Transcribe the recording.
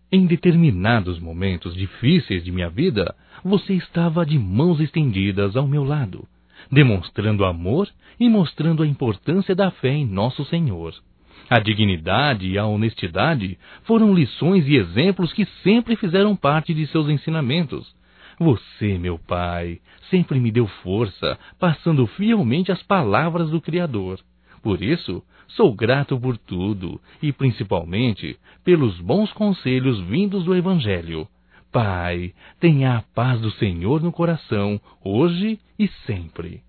Em determinados momentos difíceis de minha vida, você estava de mãos estendidas ao meu lado, demonstrando amor e mostrando a importância da fé em nosso Senhor. A dignidade e a honestidade foram lições e exemplos que sempre fizeram parte de seus ensinamentos. Você, meu Pai, sempre me deu força, passando fielmente as palavras do Criador. Por isso, sou grato por tudo e, principalmente, pelos bons conselhos vindos do Evangelho. Pai, tenha a paz do Senhor no coração, hoje e sempre.